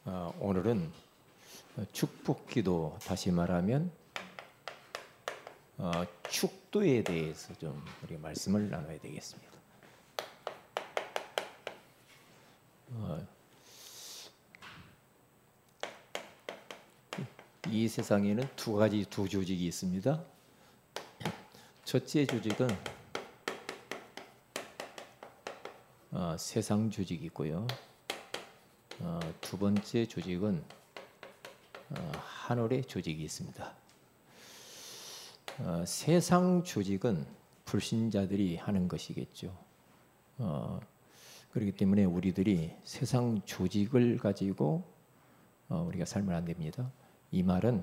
오늘은 축복기도, 다시 말하면 축도에 대해서 좀 우리가 말씀을 나눠야 되겠습니다. 이 세상에는 두 조직이 있습니다. 첫째 조직은 세상 조직이고요. 두 번째 조직은 하늘의 조직이 있습니다. 세상 조직은 불신자들이 하는 것이겠죠. 그렇기 때문에 우리들이 세상 조직을 가지고 우리가 살면 안 됩니다. 이 말은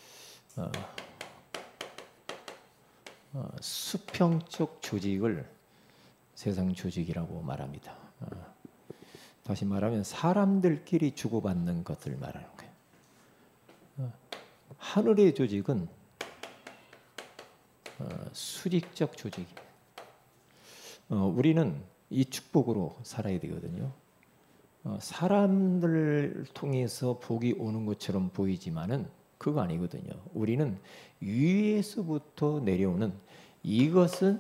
수평적 조직을 세상 조직이라고 말합니다. 다시 말하면 사람들끼리 주고받는 것을 말하는 거예요. 하늘의 조직은 수직적 조직입니다. 우리는 이 축복으로 살아야 되거든요. 사람들을 통해서 복이 오는 것처럼 보이지만은 그거 아니거든요. 우리는 위에서부터 내려오는, 이것은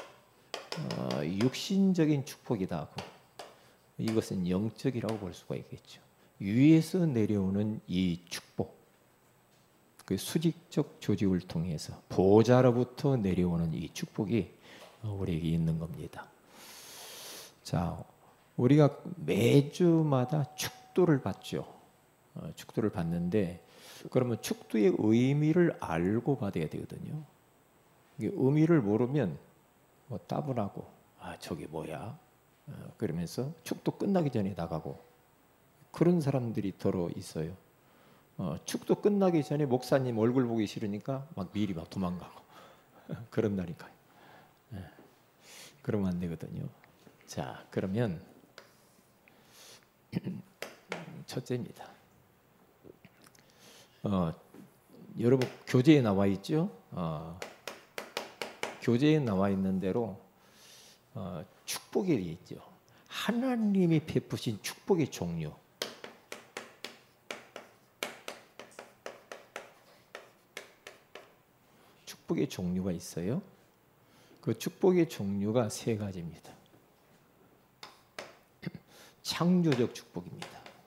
육신적인 축복이다 하고 이것은 영적이라고 볼 수가 있겠죠. 위에서 내려오는 이 축복, 그 수직적 조직을 통해서 보좌로부터 내려오는 이 축복이 우리에게 있는 겁니다. 자, 우리가 매주마다 축도를 받죠. 축도를 받는데, 그러면 축도의 의미를 알고 받아야 되거든요. 이게 의미를 모르면 따분하고 저게 뭐야? 그러면서 축도 끝나기 전에 나가고, 그런 사람들이 더러 있어요. 축도 끝나기 전에 목사님 얼굴 보기 싫으니까 미리 도망가고 그런다니까요. 그러면 안 되거든요. 자, 그러면 첫째입니다. 여러분 교재에 나와 있죠? 교재에 나와 있는 대로 축복이 있죠. 하나님이 베푸신 축복의 종류. 축복의 종류가 있어요. 그 축복의 종류가 세 가지입니다. 창조적 축복입니다.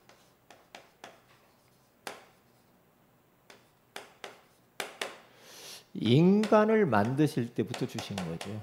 인간을 만드실 때부터 주신 거죠.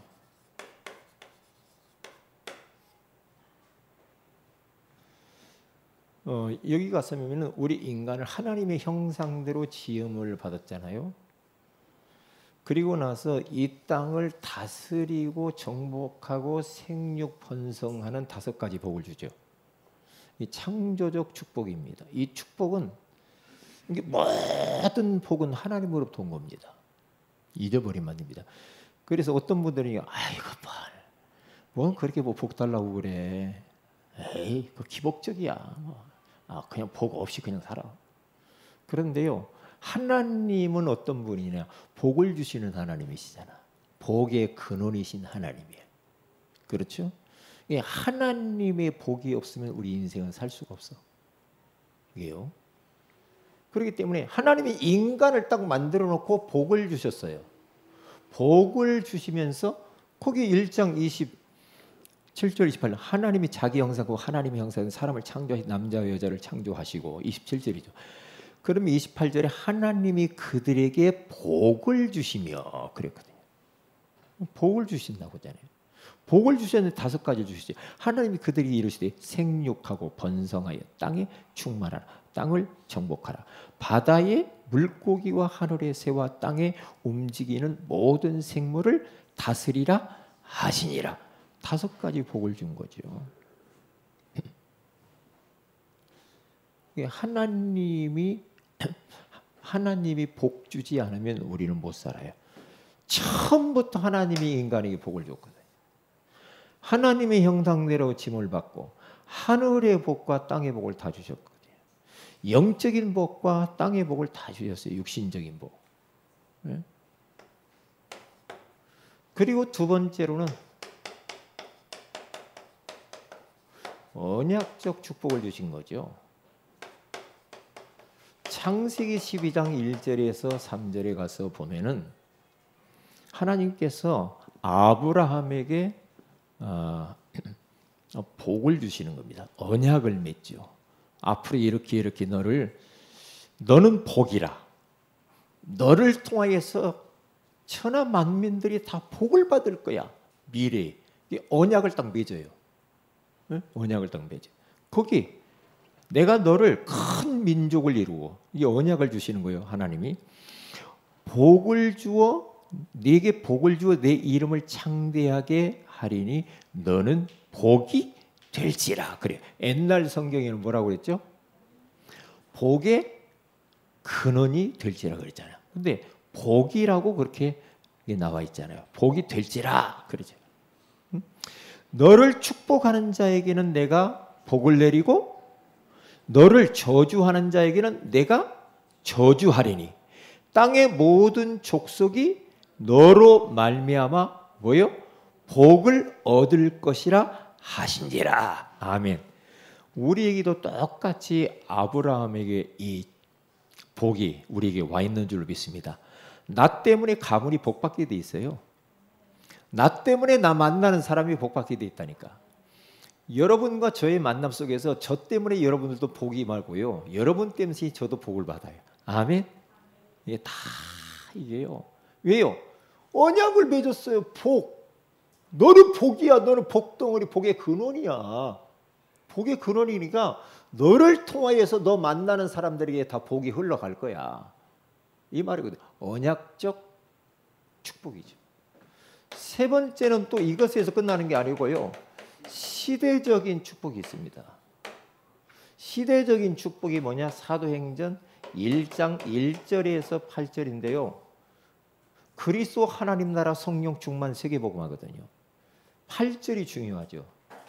여기 가서 보면 우리 인간을 하나님의 형상대로 지음을 받았잖아요. 그리고 나서 이 땅을 다스리고 정복하고 생육 번성하는 5가지 복을 주죠. 이 창조적 축복입니다. 이 축복은, 이게 모든 복은 하나님으로부터 온 겁니다. 잊어버리면 안 됩니다. 그래서 어떤 분들이 아이고 뭐 그렇게 복 달라고 그래. 에이, 그 기복적이야. 그냥 복 없이 그냥 살아. 그런데요, 하나님은 어떤 분이냐? 복을 주시는 하나님이시잖아. 복의 근원이신 하나님이에요. 그렇죠? 하나님의 복이 없으면 우리 인생은 살 수가 없어. 이게요. 그렇기 때문에 하나님이 인간을 딱 만들어 놓고 복을 주셨어요. 복을 주시면서 거기 1장 27절 28절 하나님이 자기 형상과 하나님의 형상은 사람을 창조하시, 남자와 여자를 창조하시고, 27절이죠. 그러면 28절에 하나님이 그들에게 복을 주시며 그랬거든요. 복을 주신다고 하잖아요. 복을 주셨는데 5가지 주시죠. 하나님이 그들이 이르시되 생육하고 번성하여 땅에 충만하라. 땅을 정복하라. 바다의 물고기와 하늘의 새와 땅에 움직이는 모든 생물을 다스리라 하시니라. 5가지 복을 준 거죠. 하나님이 복 주지 않으면 우리는 못 살아요. 처음부터 하나님이 인간에게 복을 줬거든요. 하나님의 형상대로 짐을 받고 하늘의 복과 땅의 복을 다 주셨거든요. 영적인 복과 땅의 복을 다 주셨어요. 육신적인 복. 그리고 두 번째로는 언약적 축복을 주신 거죠. 창세기 12장 1절에서 3절에 가서 보면은 하나님께서 아브라함에게 복을 주시는 겁니다. 언약을 맺죠. 앞으로 이렇게 너는 복이라. 너를 통하여서 천하 만민들이 다 복을 받을 거야. 미래에. 언약을 딱 맺어요. 언약을 딱 맺어. 거기 내가 너를 큰 민족을 이루어. 이게 언약을 주시는 거예요. 하나님이. 복을 주어 네게 복을 주어 내 이름을 창대하게 하리니 너는 복이 될지라. 그래. 옛날 성경에는 뭐라고 그랬죠? 복의 근원이 될지라 그랬잖아요. 근데 복이라고 그렇게 나와 있잖아요. 복이 될지라 그러죠. 너를 축복하는 자에게는 내가 복을 내리고 너를 저주하는 자에게는 내가 저주하리니 땅의 모든 족속이 너로 말미암아 뭐요? 복을 얻을 것이라 하신지라. 아멘. 우리에게도 똑같이 아브라함에게 이 복이 우리에게 와 있는 줄로 믿습니다. 나 때문에 가문이 복받게 돼 있어요. 나 때문에 나 만나는 사람이 복받게 돼 있다니까. 여러분과 저의 만남 속에서 저 때문에 여러분들도 복이 말고요. 여러분 때문에 저도 복을 받아요. 아멘. 이게 다 이게요. 왜요? 언약을 맺었어요. 복. 너는 복이야. 너는 복덩어리 복의 근원이야. 복의 근원이니까 너를 통하여서 너 만나는 사람들에게 다 복이 흘러갈 거야. 이 말이거든요. 언약적 축복이죠. 세 번째는 또 이것에서 끝나는 게 아니고요. 시대적인 축복이 있습니다. 시대적인 축복이 뭐냐? 사도행전 1장 1절에서 8절인데요. 그리스도 하나님 나라 성령 충만 세계복음화거든요. 8절이 중요하죠.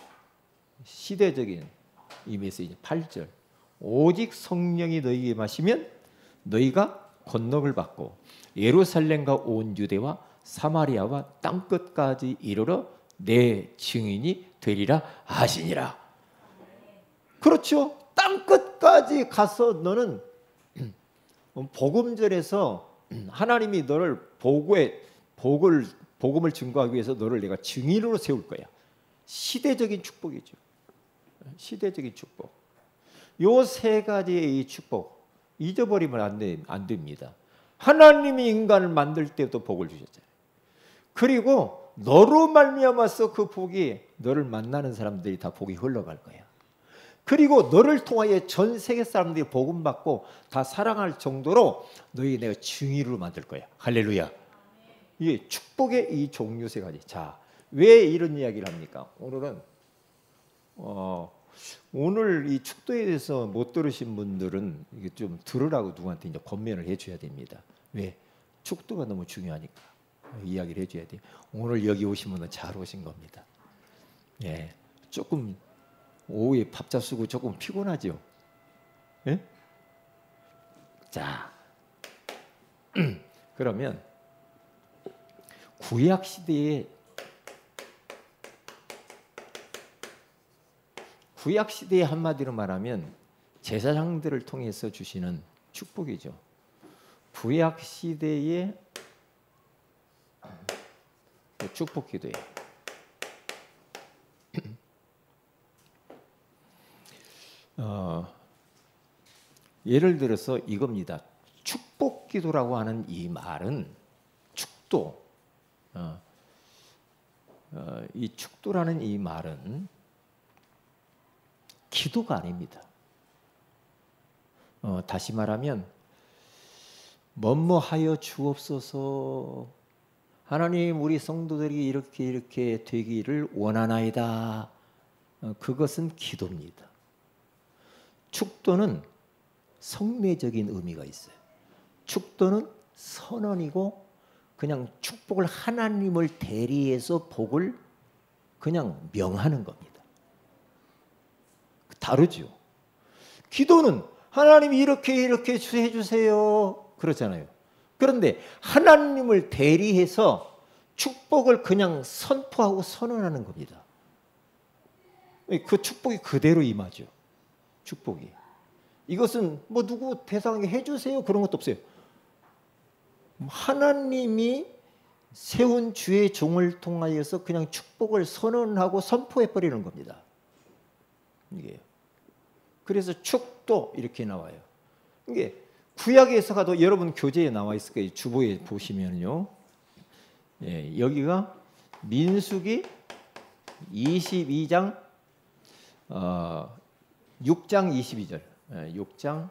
시대적인 이 메시지 8절. 오직 성령이 너희에게 임하시면 너희가 권능을 받고 예루살렘과 온 유대와 사마리아와 땅끝까지 이르러 내 증인이 되리라 하시니라. 그렇죠. 땅끝까지 가서 너는 복음전에서 하나님이 너를 복음을 증거하기 위해서 너를 내가 증인으로 세울 거야. 시대적인 축복이죠. 시대적인 축복. 요 세 가지의 이 축복 잊어버리면 안 됩니다. 하나님이 인간을 만들 때부터 복을 주셨잖아요. 그리고 너로 말미암아서 그 복이 너를 만나는 사람들이 다 복이 흘러갈 거야. 그리고 너를 통하여 전 세계 사람들이 복음 받고 다 사랑할 정도로 너희 내가 증인으로 만들 거야. 할렐루야. 이게 축복의 이 종류 세 가지. 자, 왜 이런 이야기를 합니까? 오늘 이 축도에 대해서 못 들으신 분들은 이게 좀 들으라고 누구한테 이제 권면을 해줘야 됩니다. 왜? 축도가 너무 중요하니까 이야기를 해줘야 돼요. 오늘 여기 오신 분은 잘 오신 겁니다. 예, 조금 오후에 밥 잡수고 조금 피곤하죠. 예? 자, 그러면 구약 시대에 한마디로 말하면 제사장들을 통해서 주시는 축복이죠. 구약 시대의 축복 기도예요. 예를 들어서 이겁니다. 축복 기도라고 하는 이 말은 축도, 이 축도라는 이 말은 기도가 아닙니다. 다시 말하면 뭐뭐하여 주옵소서, 하나님 우리 성도들이 이렇게 되기를 원하나이다. 그것은 기도입니다. 축도는 성례적인 의미가 있어요. 축도는 선언이고 그냥 축복을 하나님을 대리해서 복을 그냥 명하는 겁니다. 다르죠. 기도는 하나님 이렇게 해주세요 그렇잖아요. 그런데 하나님을 대리해서 축복을 그냥 선포하고 선언하는 겁니다. 그 축복이 그대로 임하죠. 축복이. 이것은 뭐 누구 대상에게 해주세요 그런 것도 없어요. 하나님이 세운 주의 종을 통하여서 그냥 축복을 선언하고 선포해 버리는 겁니다. 이게 그래서 축도 이렇게 나와요. 이게 구약에서 가도 여러분 교재에 나와 있을 거예요. 주보에 보시면요. 예, 여기가 민수기 22장 6장 22절. 예, 6장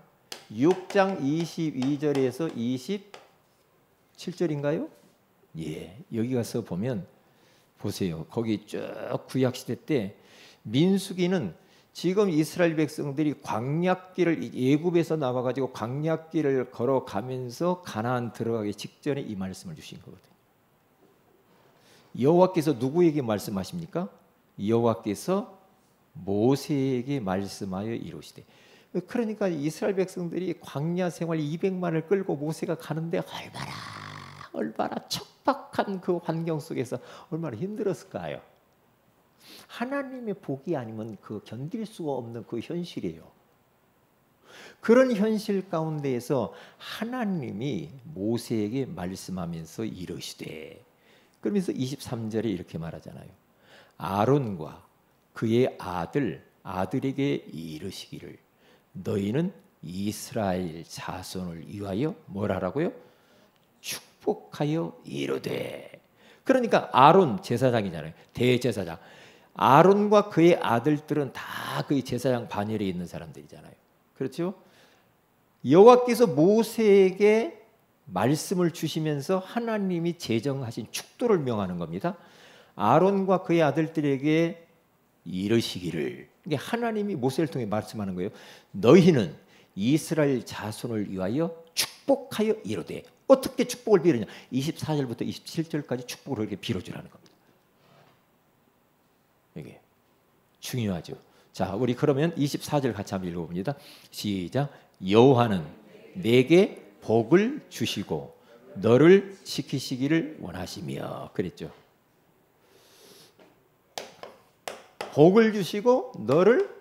22절에서 27절인가요? 예, 여기 가서 보면 보세요. 거기 쭉 구약 시대 때 민수기는 지금 이스라엘 백성들이 광야길을 애굽에서 나와 가지고 광야길을 걸어가면서 가나안 들어가기 직전에 이 말씀을 주신 거거든요. 여호와께서 누구에게 말씀하십니까? 여호와께서 모세에게 말씀하여 이루시되. 그러니까 이스라엘 백성들이 광야 생활 200만을 끌고 모세가 가는데 얼마나 척박한 그 환경 속에서 얼마나 힘들었을까요? 하나님의 복이 아니면 그 견딜 수가 없는 그 현실이에요. 그런 현실 가운데에서 하나님이 모세에게 말씀하면서 이르시되, 그러면서 23절에 이렇게 말하잖아요. 아론과 그의 아들에게 이르시기를 너희는 이스라엘 자손을 위하여 뭘 하라고요? 축복하여 이르되. 그러니까 아론 제사장이잖아요. 대제사장. 아론과 그의 아들들은 다 그의 제사장 반열에 있는 사람들이잖아요. 그렇죠? 여호와께서 모세에게 말씀을 주시면서 하나님이 제정하신 축도를 명하는 겁니다. 아론과 그의 아들들에게 이르시기를, 이게 하나님이 모세를 통해 말씀하는 거예요. 너희는 이스라엘 자손을 위하여 축복하여 이르되. 어떻게 축복을 빌느냐? 24절부터 27절까지 축복을 이렇게 빌어주라는 겁니다. 이게 중요하죠. 자, 우리 그러면 24절 같이 한번 읽어봅니다. 시작. 여호와는 내게 복을 주시고 너를 지키시기를 원하시며. 그랬죠. 복을 주시고 너를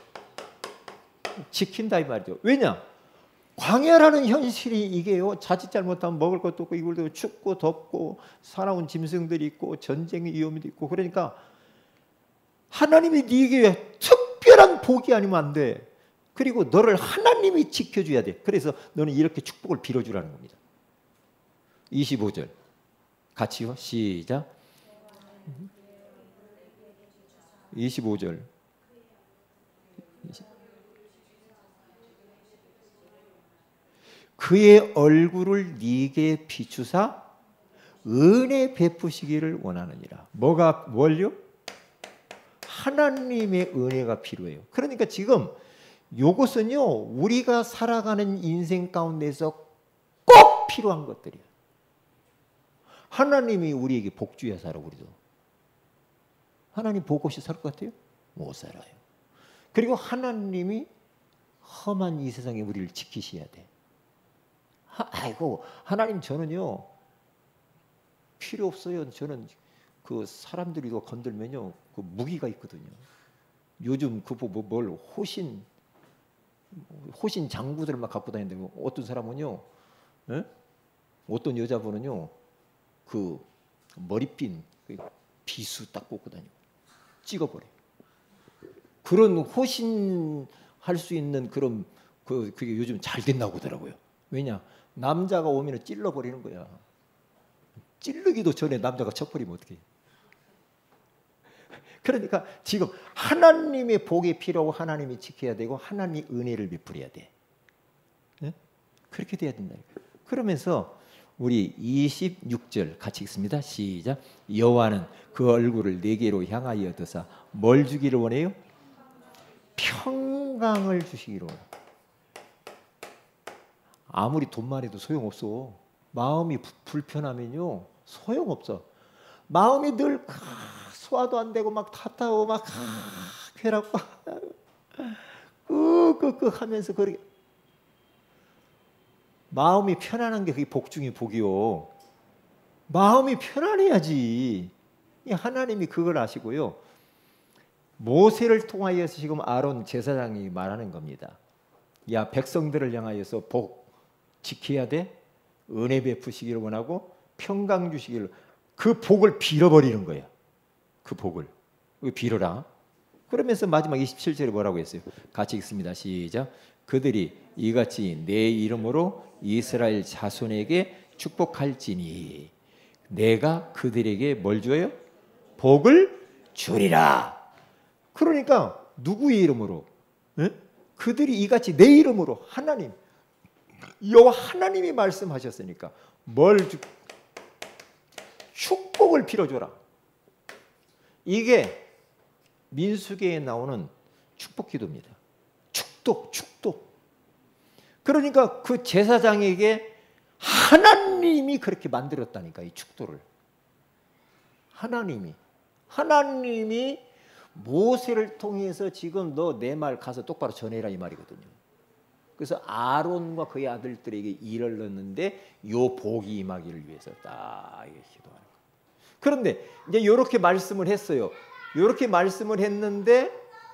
지킨다 이 말이죠. 왜냐? 광야라는 현실이 이게요. 자칫 잘못하면 먹을 것도 없고 이걸도 춥고 덥고 살아온 짐승들이 있고 전쟁의 위험도 있고, 그러니까 하나님이 네게 특별한 복이 아니면 안 돼. 그리고 너를 하나님이 지켜줘야 돼. 그래서 너는 이렇게 축복을 빌어주라는 겁니다. 25절 같이요. 시작. 25절. 그의 얼굴을 네게 비추사 은혜 베푸시기를 원하느니라. 뭘요? 하나님의 은혜가 필요해요. 그러니까 지금 이것은요, 우리가 살아가는 인생 가운데서 꼭 필요한 것들이에요. 하나님이 우리에게 복주야 살아. 우리도 하나님 복 없이 살 것 같아요? 못 살아요. 그리고 하나님이 험한 이 세상에 우리를 지키셔야 돼. 아이고 하나님 저는요 필요 없어요. 저는 그 사람들이 이거 건들면요 그 무기가 있거든요. 요즘 그 뭘 호신 장구들을 막 갖고 다니는데, 어떤 사람은요, 에? 어떤 여자분은요 그 머리핀 비수 딱 꽂고 다니고 찍어버려. 그런 호신할 수 있는 그런 그게 요즘 잘 된다고 하더라고요. 왜냐? 남자가 오면 찔러버리는 거야. 찌르기도 전에 남자가 쳐버리면 어떡해. 그러니까 지금 하나님의 복이 필요하고 하나님이 지켜야 되고 하나님이 은혜를 베풀어야 돼. 네? 그렇게 돼야 된다. 그러면서 우리 26절 같이 읽습니다. 시작. 여호와는 그 얼굴을 네게로 향하여 드사 뭘 주기를 원해요? 평강을 주시기를 원해요. 아무리 돈만 해도 소용없어. 마음이 불편하면요 소용없어. 마음이 늘 소화도 안 되고 막 탓하고 막 괴롭고 끄끄끄 하면서 그렇게 마음이 편안한 게 그게 복 중에 복이요. 마음이 편안해야지. 하나님이 그걸 아시고요. 모세를 통하여서 지금 아론 제사장이 말하는 겁니다. 야, 백성들을 향하여서 복 지켜야 돼. 은혜 베푸시기를 원하고 평강 주시기를, 그 복을 빌어버리는 거야. 그 복을 빌어라. 그러면서 마지막 27절에 뭐라고 했어요? 같이 읽습니다. 시작. 그들이 이같이 내 이름으로 이스라엘 자손에게 축복할지니 내가 그들에게 뭘 줘요? 복을 주리라. 그러니까 누구의 이름으로? 에? 그들이 이같이 내 이름으로, 하나님, 여호와 하나님이 말씀하셨으니까 뭘 축복을 빌어줘라. 이게 민수기에 나오는 축복 기도입니다. 축복. 그러니까 그 제사장에게 하나님이 그렇게 만들었다니까, 이 축도를. 하나님이 모세를 통해서 지금 너 내 말 가서 똑바로 전해라 이 말이거든요. 그래서 아론과 그의 아들들에게 일을 넣는데 요 복이 임하기를 위해서 딱 기도하는 거예요. 그런데 이제 이렇게 말씀을 했어요. 이렇게 말씀을 했는데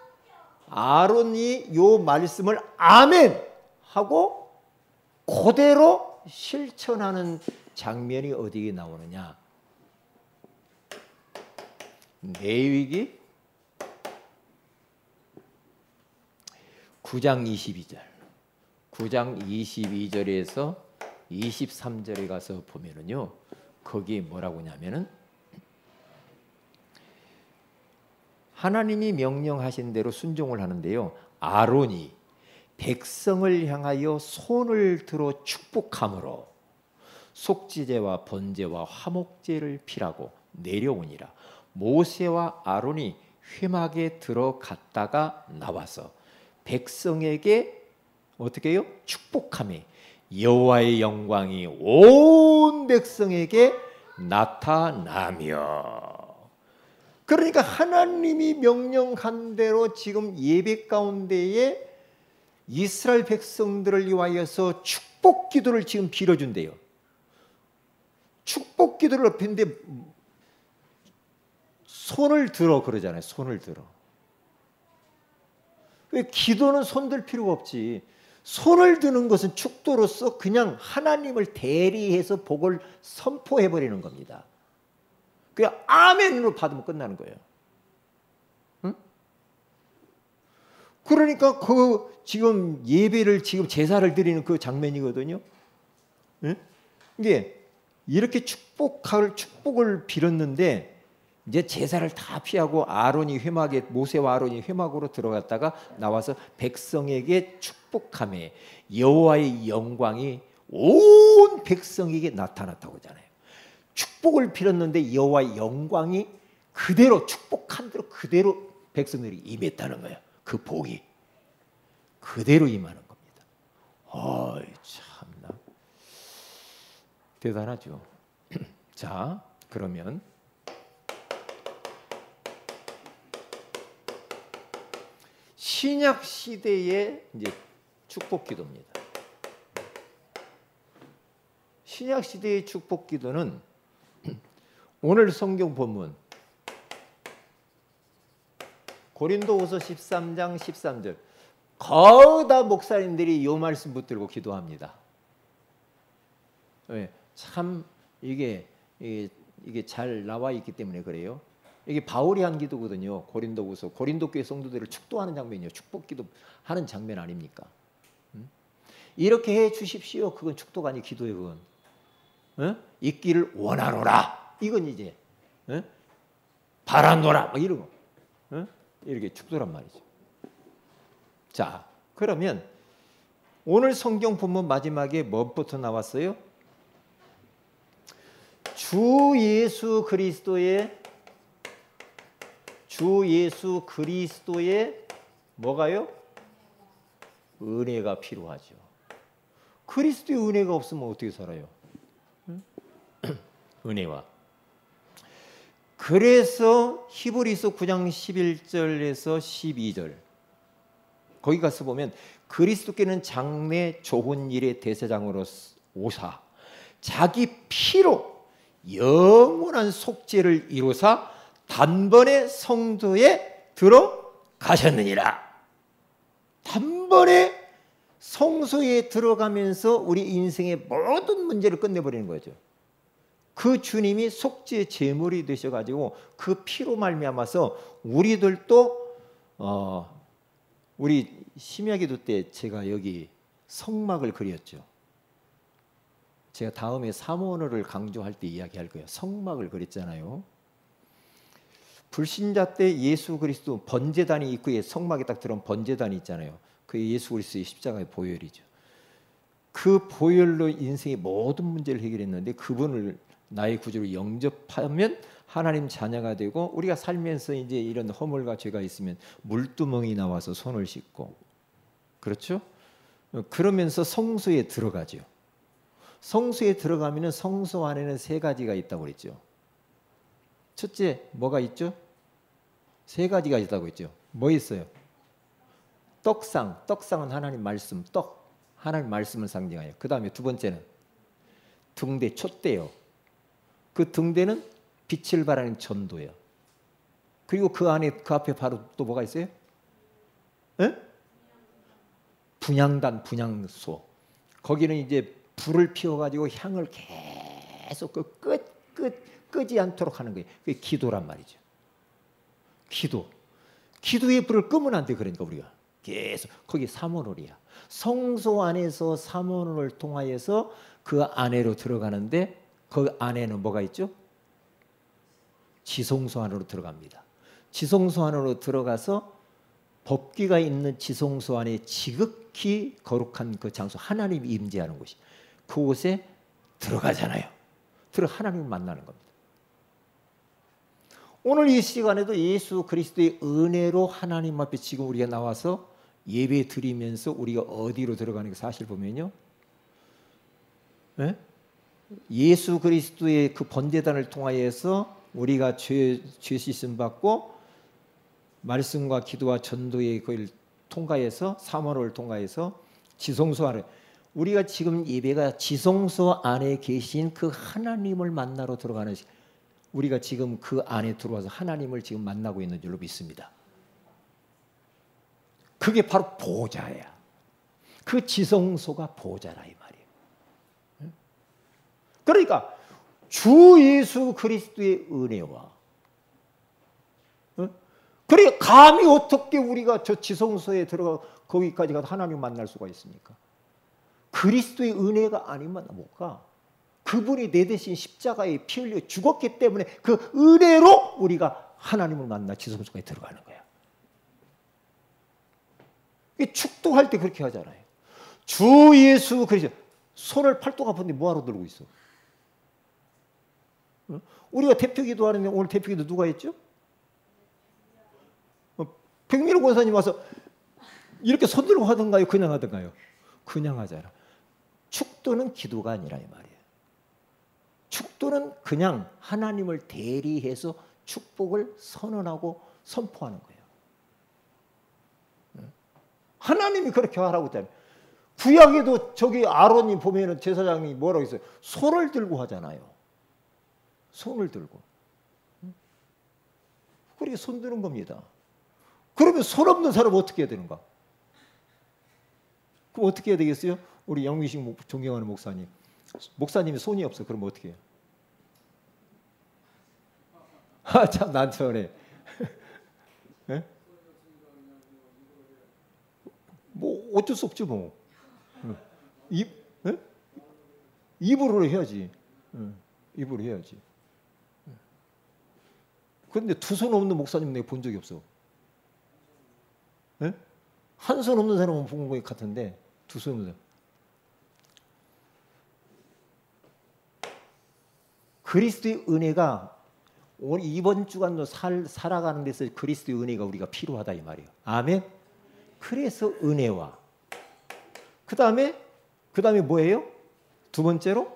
아론이 요 말씀을 아멘 하고 그대로 실천하는 장면이 어디에 나오느냐? 레위기 9장 22절. 9장 22절에서 23절에 가서 보면은요. 거기에 뭐라고 하냐면은 하나님이 명령하신 대로 순종을 하는데요. 아론이 백성을 향하여 손을 들어 축복함으로 속죄제와 번제와 화목제를 피라고 내려오니라. 모세와 아론이 회막에 들어갔다가 나와서 백성에게 어떻게 해요? 축복하며 여호와의 영광이 온 백성에게 나타나며. 그러니까 하나님이 명령한 대로 지금 예배 가운데에 이스라엘 백성들을 위하여서 축복 기도를 지금 빌어준대요. 축복 기도를 빌는데 손을 들어 그러잖아요. 손을 들어. 기도는 손들 필요가 없지. 손을 드는 것은 축도로서 그냥 하나님을 대리해서 복을 선포해버리는 겁니다. 그냥 아멘으로 받으면 끝나는 거예요. 응? 그러니까 그 지금 예배를 지금 제사를 드리는 그 장면이거든요. 응? 이게 이렇게 축복을 빌었는데 이제 제사를 다 피하고 아론이 회막에 모세와 아론이 회막으로 들어갔다가 나와서 백성에게 축복하며 여호와의 영광이 온 백성에게 나타났다고 하잖아요. 축복을 빌었는데 여호와의 영광이 그대로 축복한 대로 그대로 백성들이 임했다는 거예요. 그 복이 그대로 임하는 겁니다. 어이 참나 대단하죠. 자, 그러면 신약 시대의 이제 축복 기도입니다. 신약 시대의 축복 기도는 오늘 성경 본문 고린도후서 13장 13절 거의 다 목사님들이 이 말씀 붙들고 기도합니다. 참 이게 잘 나와 있기 때문에 그래요. 이게 바울이 한 기도거든요. 고린도후서 고린도 교회 성도들을 축도하는 장면이에요. 축복 기도하는 장면 아닙니까? 이렇게 해 주십시오. 그건 축도가 아니 기도예요. 그건 있기를 원하노라. 이건 이제 바라노라. 막 이런 거 이렇게 축도란 말이죠. 자, 그러면 오늘 성경 본문 마지막에 뭐부터 나왔어요? 주 예수 그리스도의 뭐가요? 은혜가 필요하죠. 그리스도의 은혜가 없으면 어떻게 살아요? 은혜와. 그래서 히브리서 9장 11절에서 12절 거기 가서 보면 그리스도께는 장래 좋은 일의 대제사장으로 오사 자기 피로 영원한 속죄를 이루사 단번에 성도에 들어가셨느니라. 단번에 성소에 들어가면서 우리 인생의 모든 문제를 끝내버리는 거죠. 그 주님이 속죄 제물이 되셔가지고 그 피로 말미암아서 우리들도 우리 심야기도 때 제가 여기 성막을 그렸죠. 제가 다음에 사모언어를 강조할 때 이야기할 거예요. 성막을 그렸잖아요. 불신자 때 예수 그리스도 번제단이 입구에 성막에 딱 들어온 번제단이 있잖아요. 그게 예수 그리스도의 십자가의 보혈이죠. 그 보혈로 인생의 모든 문제를 해결했는데 그분을 나의 구주로 영접하면 하나님 자녀가 되고 우리가 살면서 이제 이런 허물과 죄가 있으면 물두멍이 나와서 손을 씻고 그렇죠? 그러면서 성소에 들어가죠. 성소에 들어가면 성소 안에는 세 가지가 있다고 그랬죠. 첫째 뭐가 있죠? 세 가지가 있다고 했죠. 뭐 있어요? 떡상, 떡상은 하나님 말씀, 떡 하나님 말씀을 상징해요. 그 다음에 두 번째는 등대, 촛대요. 그 등대는 빛을 발하는 전도예요. 그리고 그 안에 그 앞에 바로 또 뭐가 있어요? 에? 분향단, 분향소. 거기는 이제 불을 피워가지고 향을 계속 끄지 않도록 하는 거예요. 그게 기도란 말이죠. 기도. 기도의 불을 끄면 안 돼. 그러니까 우리가 계속 거기 사모놀이야. 성소 안에서 사모놀을 통하여서 그 안에로 들어가는데 그 안에는 뭐가 있죠? 지성소 안으로 들어갑니다. 지성소 안으로 들어가서 법궤가 있는 지성소 안에 지극히 거룩한 그 장소, 하나님이 임재하는 곳이 그곳에 들어가잖아요. 들어가 하나님을 만나는 겁니다. 오늘 이 시간에도 예수 그리스도의 은혜로 하나님 앞에 지금 우리가 나와서 예배 드리면서 우리가 어디로 들어가는 게 사실 보면요, 네? 예수 그리스도의 그 번제단을 통하여서 우리가 죄 씻음 받고 말씀과 기도와 전도의 그걸 통과해서 사모를 통과해서 지성소 안에 우리가 지금 예배가 지성소 안에 계신 그 하나님을 만나러 들어가는 우리가 지금 그 안에 들어와서 하나님을 지금 만나고 있는 줄로 믿습니다. 그게 바로 보좌야. 그 지성소가 보좌라 이 말이에요. 그러니까 주 예수 그리스도의 은혜와 그래 감히 어떻게 우리가 저 지성소에 들어가 거기까지 가서 하나님 만날 수가 있습니까? 그리스도의 은혜가 아니면 못 가. 그분이 내 대신 십자가에 피 흘려 죽었기 때문에 그 은혜로 우리가 하나님을 만나 지성소에 들어가는 거야. 축도할 때 그렇게 하잖아요. 주 예수 그리스도 손을 팔뚝 아픈데 뭐하러 들고 있어? 우리가 대표기도 하는데 오늘 대표기도 누가 했죠? 백민호 권사님 와서 이렇게 손 들고 하던가요? 그냥 하던가요? 그냥 하잖아. 축도는 기도가 아니라 이 말이에요. 축도는 그냥 하나님을 대리해서 축복을 선언하고 선포하는 거예요. 하나님이 그렇게 하라고 했잖아요. 구약에도 저기 아론이 보면은 제사장이 뭐라고 했어요? 손을 들고 하잖아요. 손을 들고. 그렇게 손 드는 겁니다. 그러면 손 없는 사람은 어떻게 해야 되는가? 그럼 어떻게 해야 되겠어요? 우리 영미식 존경하는 목사님. 목사님이 손이 없어. 그럼 어떻게 해요? 아, 참 난처하네. 네? 뭐 어쩔 수 없죠 뭐. 입으로 해야지. 입으로 해야지. 그런데 두 손 없는 목사님 내가 본 적이 없어. 한 손 없는 사람은 본 것 같은데 두 손 없는 사람. 그리스도의 은혜가 오늘 이번 주간도 살아가는 데서 그리스도의 은혜가 우리가 필요하다 이 말이에요. 아멘. 그래서 은혜와 그 다음에 뭐예요? 두 번째로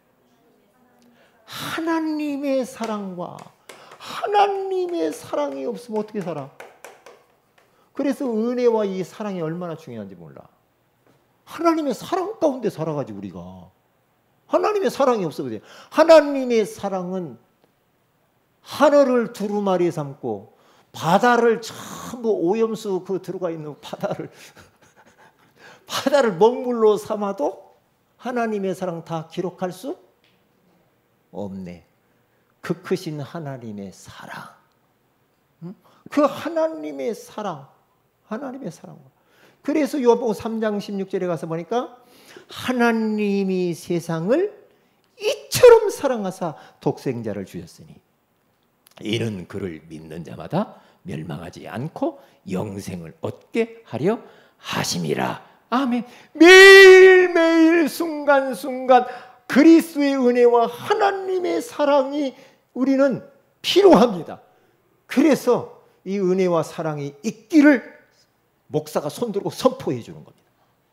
하나님의 사랑과 하나님의 사랑이 없으면 어떻게 살아? 그래서 은혜와 이 사랑이 얼마나 중요한지 몰라. 하나님의 사랑 가운데 살아가지고 우리가 하나님의 사랑이 없어도 하나님의 사랑은 하늘을 두루마리 삼고 바다를 전부 오염수 그 들어가 있는 바다를 바다를 먹물로 삼아도 하나님의 사랑 다 기록할 수 없네. 그 크신 하나님의 사랑, 그 하나님의 사랑, 하나님의 사랑. 그래서 요한복음 3장 16절에 가서 보니까 하나님이 세상을 이처럼 사랑하사 독생자를 주셨으니 이는 그를 믿는 자마다 멸망하지 않고 영생을 얻게 하려 하심이라. 아멘. 매일매일 순간순간 그리스도의 은혜와 하나님의 사랑이 우리는 필요합니다. 그래서 이 은혜와 사랑이 있기를 목사가 손들고 선포해 주는 겁니다.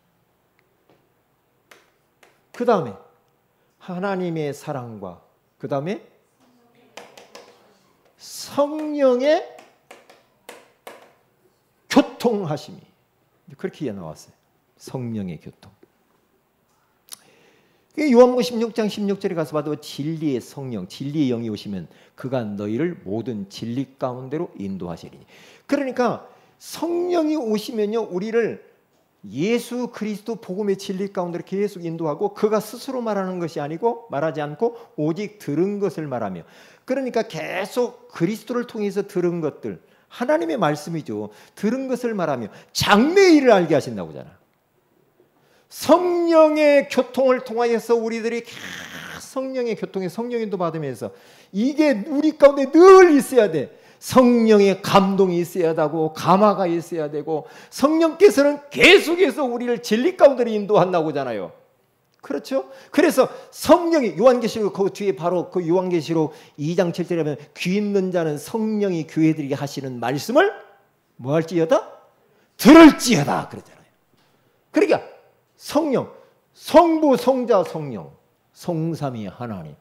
그 다음에 하나님의 사랑과 그 다음에 성령의 교통하심이 그렇게 나왔어요. 성령의 교통. 요한복음 16장 16절에 가서 봐도 진리의 성령, 진리의 영이 오시면 그가 너희를 모든 진리 가운데로 인도하시리니. 그러니까 성령이 오시면요, 우리를 예수 그리스도 복음의 진리 가운데로 계속 인도하고 그가 스스로 말하는 것이 아니고 말하지 않고 오직 들은 것을 말하며, 그러니까 계속 그리스도를 통해서 들은 것들, 하나님의 말씀이죠. 들은 것을 말하며 장래의 일을 알게 하신다고 하잖아. 성령의 교통을 통하여서 우리들이 성령의 교통에 성령인도 받으면서 이게 우리 가운데 늘 있어야 돼. 성령의 감동이 있어야 되고 감화가 있어야 되고 성령께서는 계속해서 우리를 진리 가운데로 인도한다고 하잖아요. 그렇죠? 그래서 성령이 요한계시록 그 뒤에 바로 그 요한계시록 2장 7절에 보면 귀 있는 자는 성령이 교회들에게 하시는 말씀을 뭐 할지어다? 들을지어다 그러잖아요. 그러니까 성령, 성부, 성자, 성령, 성삼위 하나님,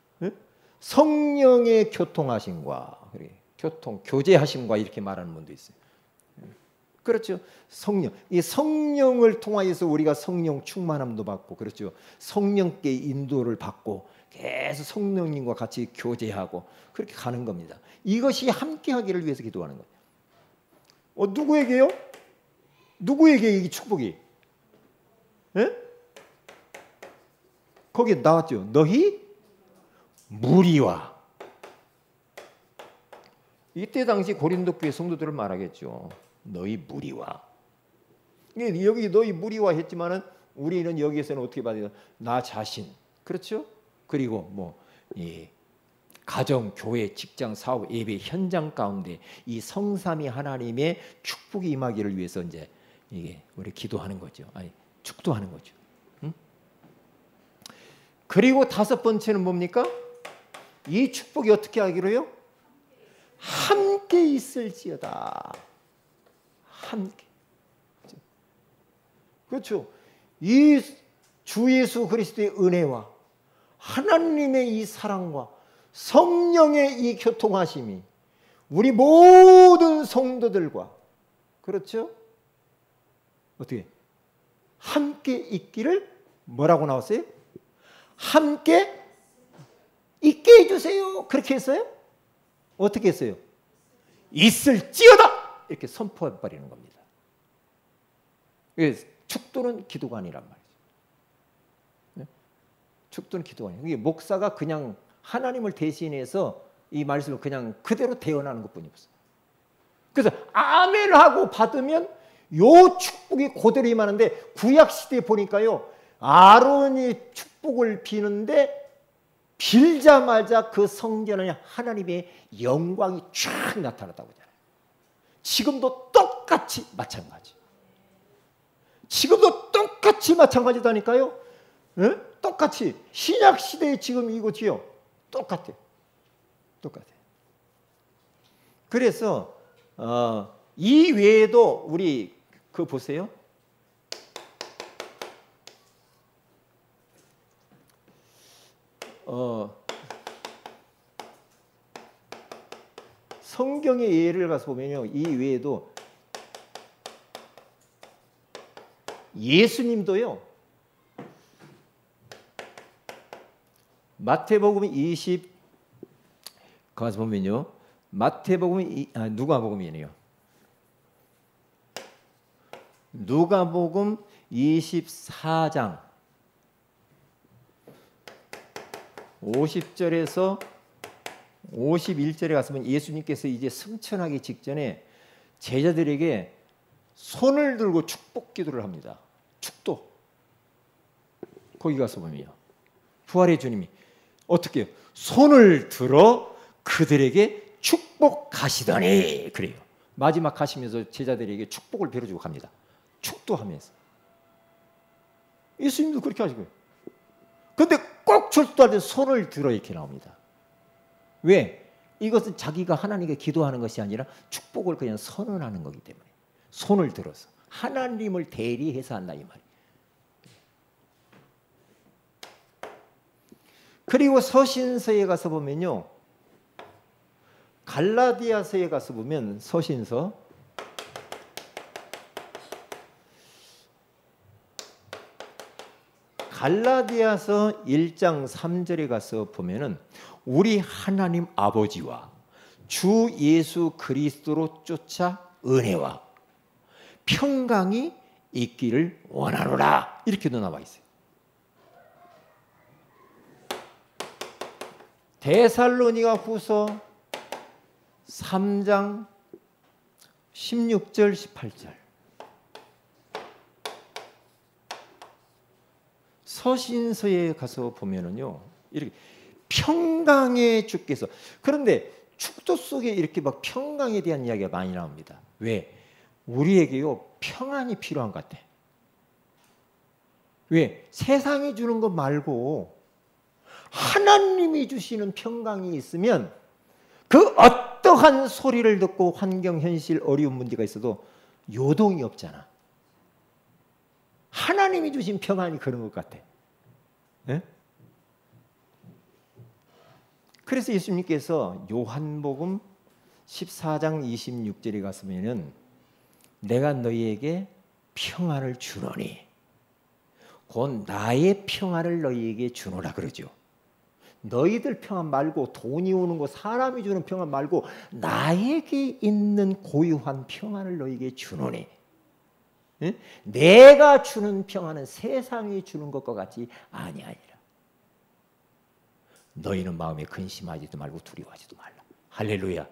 성령의 교통하심과 교통, 교제하심과 이렇게 말하는 분도 있어요. 그렇죠. 성령, 이 성령을 통하여서 우리가 성령 충만함도 받고, 그렇죠. 성령께 인도를 받고 계속 성령님과 같이 교제하고 그렇게 가는 겁니다. 이것이 함께하기를 위해서 기도하는 거예요. 누구에게요? 누구에게 이 축복이? 예? 거기에 나왔죠. 너희 무리와. 이때 당시 고린도 교회 성도들을 말하겠죠. 너희 무리와. 여기 너희 무리와 했지만은 우리는 여기에서는 어떻게 받아요? 나 자신. 그렇죠? 그리고 이 가정, 교회, 직장, 사업, 예배 현장 가운데 이 성삼위 하나님의 축복이 임하기를 위해서 이제 이게 우리 기도하는 거죠. 아니, 축도하는 거죠. 응? 그리고 다섯 번째는 뭡니까? 이 축복이 어떻게 하기로요? 함께 있을지어다. 함께. 그렇죠. 이 주 예수 그리스도의 은혜와 하나님의 이 사랑과 성령의 이 교통하심이 우리 모든 성도들과, 그렇죠? 어떻게? 함께 있기를 뭐라고 나왔어요? 함께 있게 해주세요. 그렇게 했어요? 어떻게 했어요? 있을지어다! 이렇게 선포해버리는 겁니다. 축도는 기도가 아니란 말이죠. 축도는 기도가 아니에요. 이게 목사가 그냥 하나님을 대신해서 이 말씀을 그냥 그대로 대언하는 것뿐이 없어요. 그래서 아멘 하고 받으면 요 축복이 그대로 임하는데, 구약시대에 보니까요, 아론이 축복을 비는데 빌자마자 그 성전에 하나님의 영광이 쫙 나타났다고 하잖아요. 지금도 똑같이 마찬가지. 지금도 똑같이 마찬가지다니까요. 네? 똑같이. 신약시대에 지금 이거지요. 똑같아. 똑같아. 그래서 이 외에도 우리 그거 보세요. 성경의 예를 가서 보면요, 이 외에도 예수님도요, 마태복음 20 가서 보면요, 마태복음 누가복음이네요. 누가복음 24장 50절에서 51절에 갔으면 예수님께서 이제 승천하기 직전에 제자들에게 손을 들고 축복 기도를 합니다. 축도. 거기 가서 보면요. 부활의 주님이 어떻게 해요? 손을 들어 그들에게 축복하시더니 그래요. 마지막 하시면서 제자들에게 축복을 빌어주고 갑니다. 축도하면서. 예수님도 그렇게 하시고요. 근데 꼭 출도할 때 손을 들어 이렇게 나옵니다. 왜? 이것은 자기가 하나님께 기도하는 것이 아니라 축복을 그냥 선언하는 거기 때문에 손을 들어서 하나님을 대리해서 한다 이 말이에요. 그리고 서신서에 가서 보면요. 갈라디아서에 가서 보면 서신서 갈라디아서 1장 3절에 가서 보면은 우리 하나님 아버지와 주 예수 그리스도로 쫓아 은혜와 평강이 있기를 원하노라 이렇게도 나와 있어요. 데살로니가 후서 3장 16절 18절 서신서에 가서 보면은요 이렇게 평강의 주께서 그런데 축도 속에 이렇게 막 평강에 대한 이야기가 많이 나옵니다. 왜? 우리에게요 평안이 필요한 것 같아. 왜? 세상이 주는 것 말고 하나님이 주시는 평강이 있으면 그 어떠한 소리를 듣고 환경, 현실, 어려운 문제가 있어도 요동이 없잖아. 하나님이 주신 평안이 그런 것 같아. 네? 그래서 예수님께서 요한복음 14장 26절에 갔으면 내가 너희에게 평안을 주노니 곧 나의 평안을 너희에게 주노라 그러죠. 너희들 평안 말고 돈이 오는 거 사람이 주는 평안 말고 나에게 있는 고유한 평안을 너희에게 주노니 응? 내가 주는 평안은 세상이 주는 것과 같이 아니하니라. 너희는 마음에 근심하지도 말고 두려워하지도 말라. 할렐루야.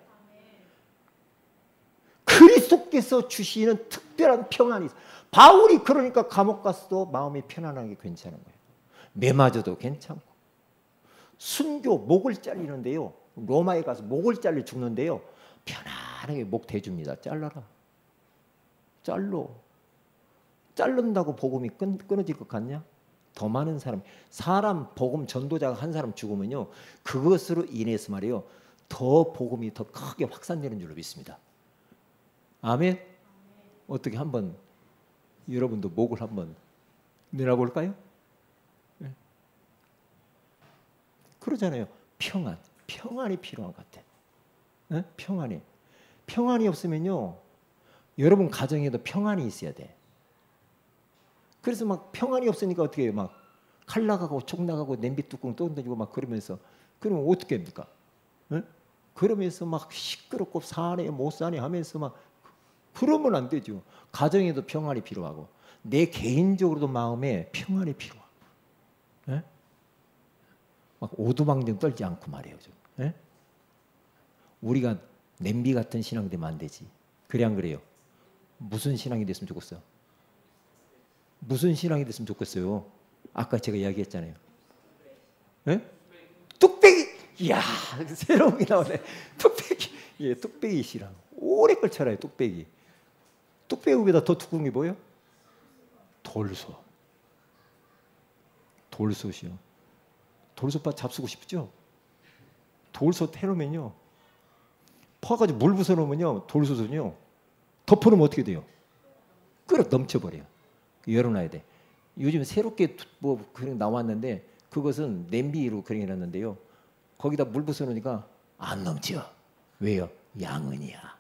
그리스도께서 주시는 특별한 평안이 있어. 바울이 그러니까 감옥 갔어도 마음이 편안하게 괜찮은 거예요. 매 맞아도 괜찮고 순교 목을 잘리는데요. 로마에 가서 목을 잘려 죽는데요. 편안하게 목 대줍니다. 잘라라. 자른다고 복음이 끊어질 것 같냐? 더 많은 사람 복음 전도자가 한 사람 죽으면요. 그것으로 인해서 말이에요. 더 복음이 더 크게 확산되는 줄로 믿습니다. 아멘. 어떻게 한번 여러분도 목을 한번 내려볼까요? 네. 그러잖아요. 평안이 필요한 것 같아. 네? 평안이 없으면요. 여러분 가정에도 평안이 있어야 돼. 그래서 막 평안이 없으니까 어떻게 해요? 막 칼 나가고 총 나가고 냄비 뚜껑 던지고 막 그러면서 그러면 어떻게 합니까? 네? 그러면서 막 시끄럽고 사네 못 사네 하면서 막 그러면 안 되죠. 가정에도 평안이 필요하고 내 개인적으로도 마음에 평안이 필요하고 네? 막 오두방정 떨지 않고 말이에요. 네? 우리가 냄비 같은 신앙 되면 안 되지. 그래 안 그래요? 무슨 신앙이 됐으면 좋겠어요? 무슨 신앙이 됐으면 좋겠어요? 아까 제가 이야기했잖아요. 네? 뚝배기! 이야 새로운 게 나오네. 뚝배기. 예, 뚝배기 신앙. 오래 걸쳐라요. 뚝배기 위에다 더 두꺼운 게 뭐예요? 돌솥이요. 돌솥밥 잡수고 싶죠? 돌솥 해놓으면요. 퍼가지고 물 부숴놓으면요. 돌솥은요. 덮어놓으면 어떻게 돼요? 끓어 넘쳐버려요. 열어놔야 돼. 요즘 새롭게 뭐 그런 나왔는데 그것은 냄비로 그런 게 났는데요. 거기다 물 부숴놓으니까 안 넘쳐. 왜요? 양은이야.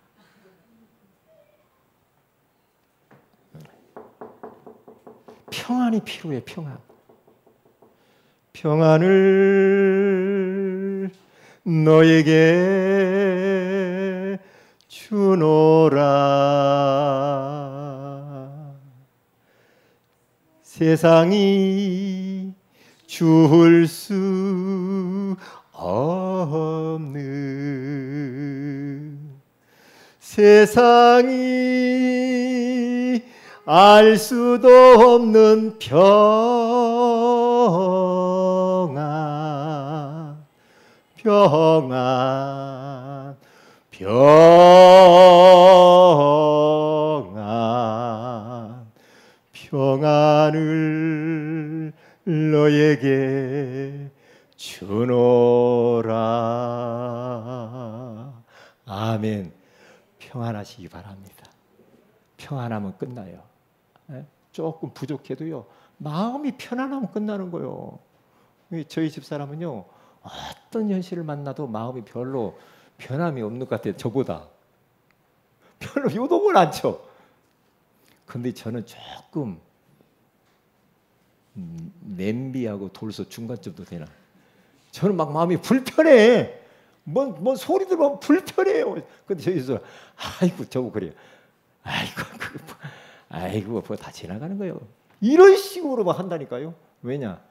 평안이 필요해. 평안을 너에게 주노라. 세상이 줄 수 없는, 세상이 알 수도 없는 평안, 평안, 평안, 평안을 너에게 주노라. 아멘. 평안하시기 바랍니다. 평안하면 끝나요. 조금 부족해도요, 마음이 편안하면 끝나는 거예요. 저희 집사람은요, 어떤 현실을 만나도 마음이 별로 변함이 없는 것 같아요. 저보다 별로 요동을 안 쳐. 근데 저는 조금 냄비하고 돌솥 중간쯤도 되나. 저는 막 마음이 불편해. 뭔 소리 들으면 불편해요. 근데 저기서 아이고 저거 그래요. 아이고 그거 다 지나가는 거예요. 이런 식으로 막 한다니까요. 왜냐?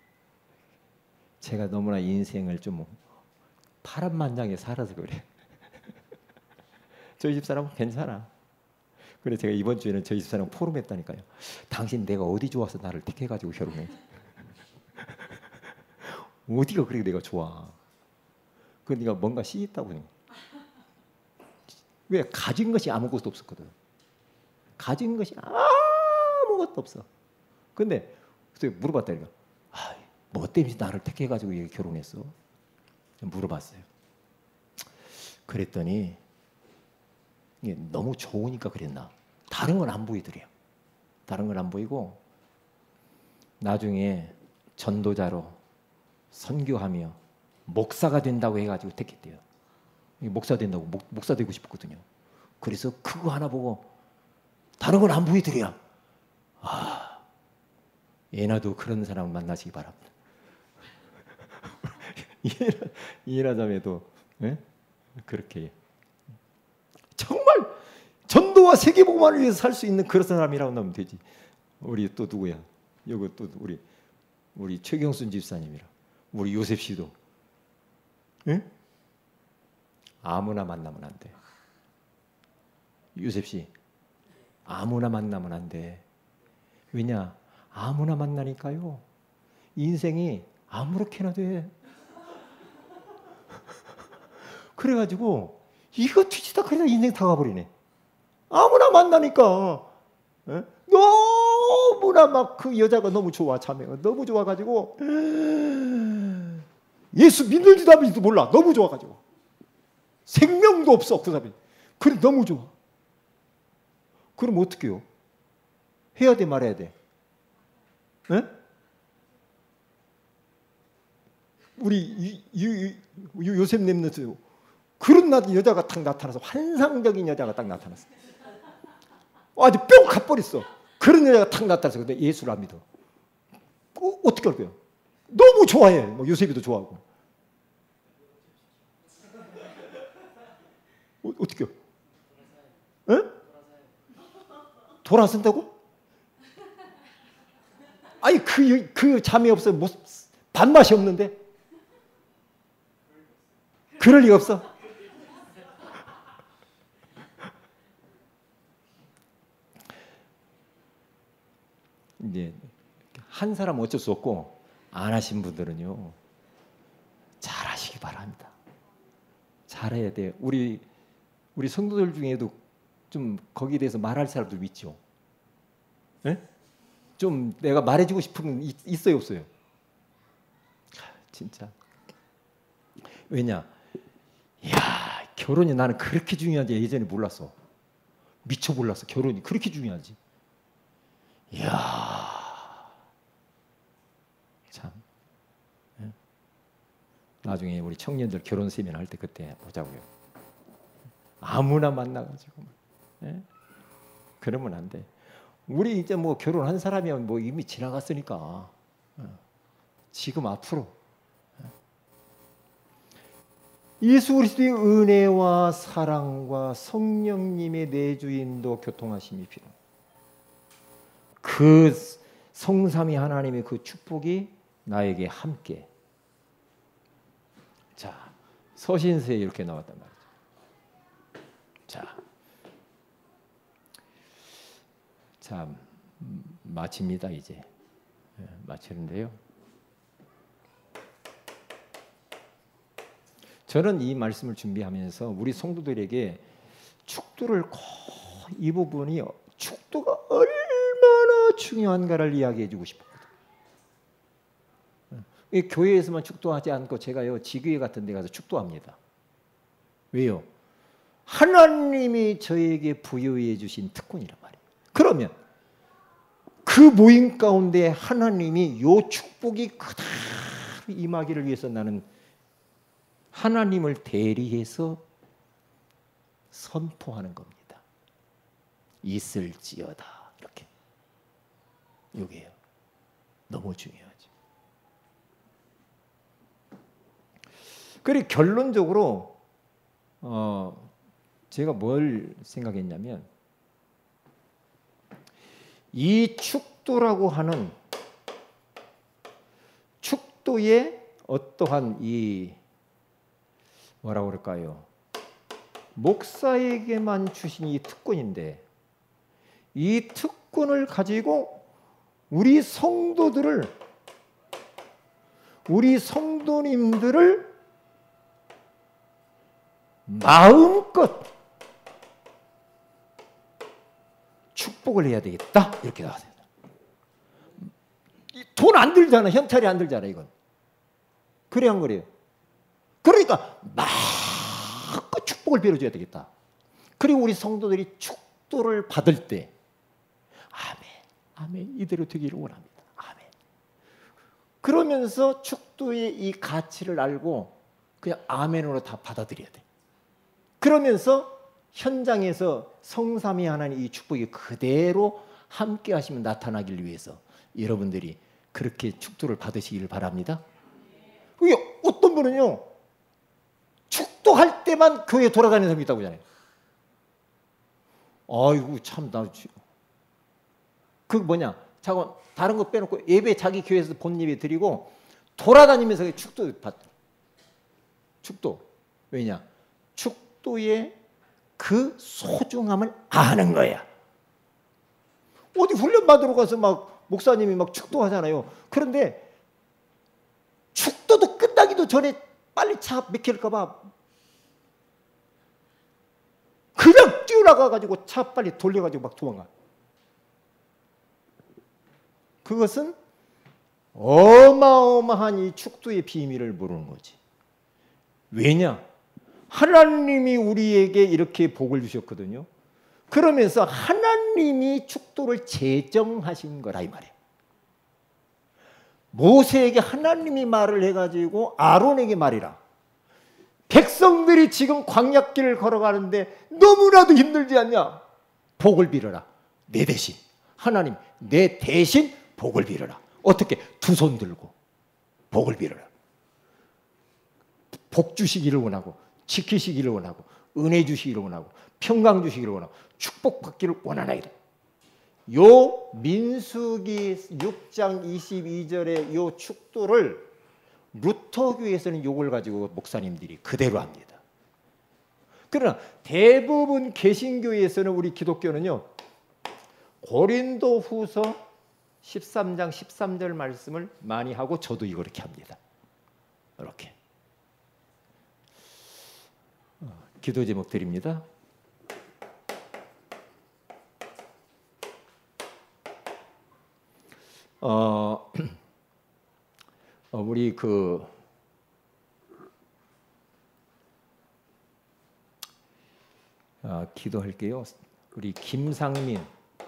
제가 너무나 인생을 좀 파란만장에 살아서 그래. 저희 집사람은 괜찮아. 그래 제가 이번 주에는 저희 집사람 포럼했다니까요. 당신 내가 어디 좋아서 나를 택해가지고 결혼해? 어디가 그렇게 내가 좋아? 그 네가 뭔가 씨 있다고. 왜? 가진 것이 아무것도 없었거든. 가진 것이 아무것도 없어. 근데 물어봤다니까. 뭐 때문에 나를 택해가지고 결혼했어? 물어봤어요. 그랬더니 이게 너무 좋으니까 그랬나? 다른 건 안 보이더래요. 다른 건 안 보이고 나중에 전도자로 선교하며 목사가 된다고 해가지고 택했대요. 목사 된다고 목사 되고 싶거든요. 그래서 그거 하나 보고 다른 건 안 보이더래요. 예나도 그런 사람을 만나시기 바랍니다. 이해나 자매도 그렇게 정말 전도와 세계복음을 위해서 살 수 있는 그런 사람이라고 하면 되지. 우리 또 누구야? 여기 또 우리 최경순 집사님이라, 우리 요셉 씨도 아무나 만나면 안 돼. 요셉 씨 아무나 만나면 안 돼. 왜냐? 아무나 만나니까요. 인생이 아무렇게나 돼. 그래가지고 이거 뒤지다 그러다 인생 다 가버리네. 아무나 만나니까 너무나 막 그 여자가 너무 좋아. 자매가 너무 좋아가지고 예수 믿는지도 안 믿는지도 몰라. 너무 좋아가지고 생명도 없어 그 사람이. 그래 너무 좋아. 그럼 어떻게 해요? 해야 돼 말아야 돼? 우리 요셉 렘넌트 그런 여자가 딱 나타나서 환상적인 여자가 딱 나타났어. 아주 뿅 가버렸어. 그런 여자가 딱 나타나서 근데 예수를 안 믿어. 어떻게 할 거야? 너무 좋아해. 뭐 요셉이도 좋아하고. 어떻게 해요? 돌아선다고? 아니 그 잠이 없어. 뭐 밥맛이 없는데? 그럴 리가 없어. 이제 한 사람 어쩔 수 없고 안 하신 분들은요 잘하시기 바랍니다. 잘해야 돼. 우리 성도들 중에도 좀 거기에 대해서 말할 사람도 있죠. 좀 내가 말해주고 싶은 건 있어요 없어요? 진짜. 왜냐? 야 결혼이 나는 그렇게 중요한지 예전에 몰랐어. 미처 몰랐어. 결혼이 그렇게 중요한지. 이야 참. 나중에 우리 청년들 결혼 세미나 할 때 그때 보자고요. 아무나 만나가지고 그러면 안 돼. 우리 이제 뭐 결혼한 사람이면 뭐 이미 지나갔으니까 지금 앞으로 예수 그리스도의 은혜와 사랑과 성령님의 내주인도 교통하심이 필요합니다. 그 성삼위 하나님의 그 축복이 나에게 함께. 자, 서신서에 이렇게 나왔단 말이죠. 자, 마칩니다. 이제 마치는데요. 저는 이 말씀을 준비하면서 우리 성도들에게 축도를 이 부분이 축도가 얼마나 중요한가를 이야기해주고 싶었거든요. 교회에서만 축도하지 않고 제가요 지교회 같은 데 가서 축도합니다. 왜요? 하나님이 저에게 부여해 주신 특권이란 말이에요. 그러면 그 모임 가운데 하나님이 요 축복이 그대로 임하기를 위해서 나는 하나님을 대리해서 선포하는 겁니다. 있을지어다. 이렇게. 이게요. 너무 중요하죠. 그리고 결론적으로 제가 뭘 생각했냐면 이 축도라고 하는 축도의 어떠한 이 뭐라고 그럴까요? 목사에게만 주신 이 특권인데 이 특권을 가지고 우리 성도님들을 마음껏 축복을 해야 되겠다. 이렇게 나왔어요. 돈 안 들잖아. 현찰이 안 들잖아. 이건. 그래 안 그래요? 그러니까 마음껏 축복을 빌어줘야 되겠다. 그리고 우리 성도들이 축도를 받을 때 아멘, 아멘 이대로 되기를 원합니다. 아멘. 그러면서 축도의 이 가치를 알고 그냥 아멘으로 다 받아들여야 돼. 그러면서 현장에서 성삼위 하나님 이 축복이 그대로 함께 하시면 나타나길 위해서 여러분들이 그렇게 축도를 받으시기를 바랍니다. 그게 어떤 분은요 축도할 때만 교회에 돌아다니는 사람이 있다고 하잖아요. 아이고 참 나 그 뭐냐 자꾸 다른 거 빼놓고 예배 자기 교회에서 본 예배 드리고 돌아다니면서 축도 받. 축도 왜냐 축도의 그 소중함을 아는 거야. 어디 훈련 받으러 가서 막 목사님이 막 축도하잖아요. 그런데 축도도 끝나기도 전에 빨리 차 막힐까 봐 그냥 뛰어나가가지고 차 빨리 돌려가지고 막 도망가. 그것은 어마어마한 이 축도의 비밀을 모르는 거지. 왜냐? 하나님이 우리에게 이렇게 복을 주셨거든요. 그러면서 하나님이 축도를 제정하신 거라 이 말이에요. 모세에게 하나님이 말을 해가지고 아론에게 말이라. 백성들이 지금 광야길을 걸어가는데 너무나도 힘들지 않냐? 복을 빌어라. 내 대신 하나님 내 대신 복을 빌어라. 어떻게? 두 손 들고 복을 빌어라. 복 주시기를 원하고 지키시기를 원하고 은혜 주시기를 원하고 평강 주시기를 원하고 축복받기를 원하나이다. 요 민수기 6장 22절의 요 축도를 루터교에서는 요걸 가지고 목사님들이 그대로 합니다. 그러나 대부분 개신교에서는 우리 기독교는요 고린도후서 13장 13절 말씀을 많이 하고 저도 이렇게 합니다. 이렇게 기도 제목 드립니다. 우리 기도할게요. 우리 김상민,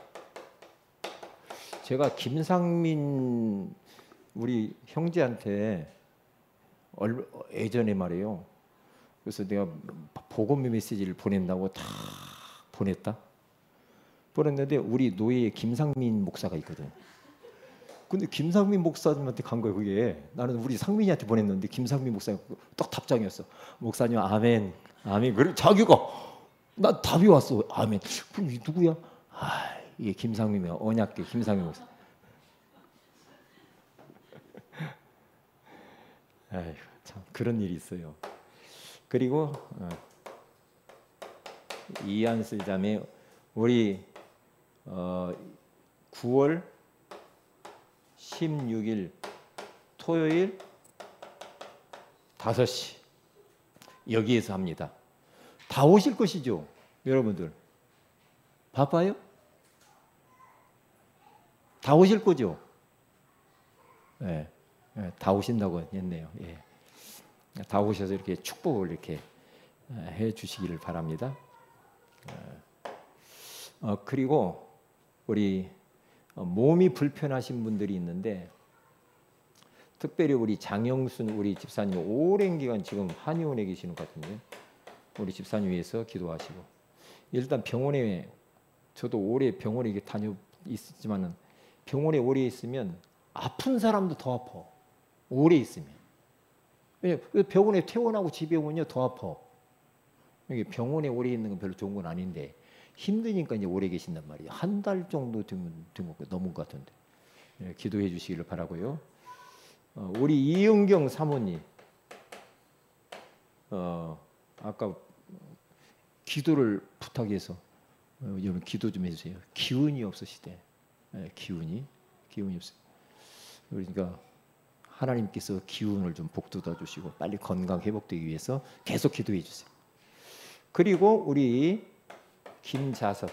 제가 김상민 우리 형제한테 예전에 말이에요. 그래서 내가 복음 메시지를 보낸다고 다 보냈는데 우리 노예에 김상민 목사가 있거든. 근데 김상민 목사님한테 간 거예요. 그게 나는 우리 상민이한테 보냈는데 김상민 목사님 딱 답장이었어. 목사님 아멘 아멘. 그래 자기가 나 답이 왔어. 아멘. 그럼 이 누구야? 이게 김상민이야. 언약계 김상민 목사. 아이고, 참 그런 일이 있어요. 그리고 이한슬 자매 우리 9월 16일 토요일 5시 여기에서 합니다. 다 오실 것이죠, 여러분들? 바빠요? 다 오실 거죠? 예, 다 오신다고 했네요. 예. 다 오셔서 이렇게 축복을 이렇게 해 주시기를 바랍니다. 그리고 우리 몸이 불편하신 분들이 있는데, 특별히 우리 장영순 우리 집사님 오랜 기간 지금 한의원에 계시는 것 같은데, 우리 집사님 위해서 기도하시고, 일단 병원에, 저도 오래 병원에 다녀 있었지만은 병원에 오래 있으면 아픈 사람도 더 아파. 오래 있으면. 왜냐면 병원에 퇴원하고 집에 오면요 더 아파. 이게 병원에 오래 있는 건 별로 좋은 건 아닌데 힘드니까 이제 오래 계신단 말이에요. 한 달 정도 넘은 것 같은데. 예, 기도해 주시기를 바라고요. 우리 이은경 사모님, 아까 기도를 부탁해서 여러분 기도 좀 해주세요. 기운이 없으시대. 예, 기운이 없어요. 그러니까 하나님께서 기운을 좀 북돋아 주시고 빨리 건강 회복되기 위해서 계속 기도해 주세요. 그리고 우리 김자섭,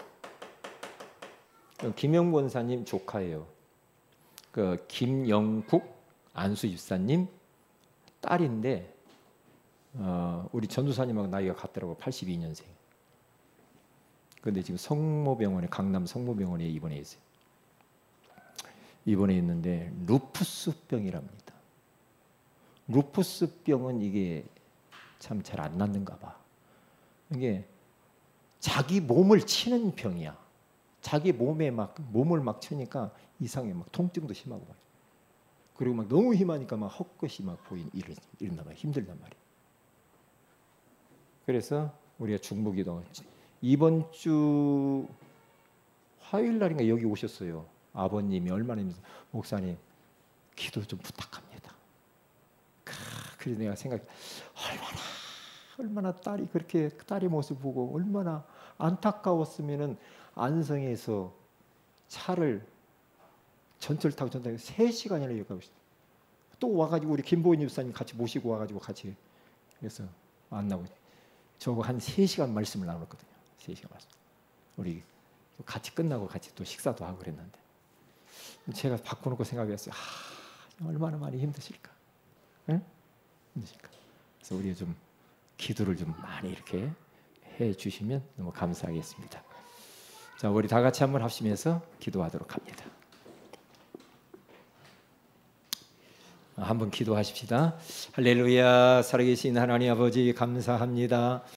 김영 권사님 조카예요. 그 김영국 안수 집사님 딸인데 우리 전도사님하고 나이가 같더라고. 82년생. 근데 지금 성모병원에, 강남 성모병원에 입원해 있어요. 입원해 있는데 루푸스병이랍니다. 루푸스병은 이게 참 잘 안 낫는가 봐. 이게 자기 몸을 치는 병이야. 자기 몸에 몸을 막 치니까 이상해. 막 통증도 심하고 막. 그리고 막 너무 힘하니까 막 헛것이 막 이런단 말이야. 힘들단 말이야. 그래서 우리가 중보기도 이번 주 화요일 날인가 여기 오셨어요. 아버님이 얼마나 힘들어서 목사님 기도 좀 부탁합니다. 그래서 내가 생각 얼마나 딸이 그렇게 딸의 모습 보고 얼마나 안타까웠으면은 안성에서 차를 전철 타고 3시간이나 여기 가고 있어요. 또 와가지고 우리 김보인 집사님 같이 모시고 와가지고 같이 그래서 만나고 저거 한 3시간 말씀을 나눴거든요. 3시간 말씀. 우리 같이 끝나고 같이 또 식사도 하고 그랬는데 제가 바꿔놓고 생각했어요. 얼마나 많이 힘드실까? 응? 힘드실까? 그래서 우리 좀 기도를 좀 많이 이렇게 해 주시면 너무 감사하겠습니다. 자, 우리 다 같이 한번 합심해서 기도하도록 합니다. 한번 기도하십시다. 할렐루야. 살아계신 하나님 아버지 감사합니다.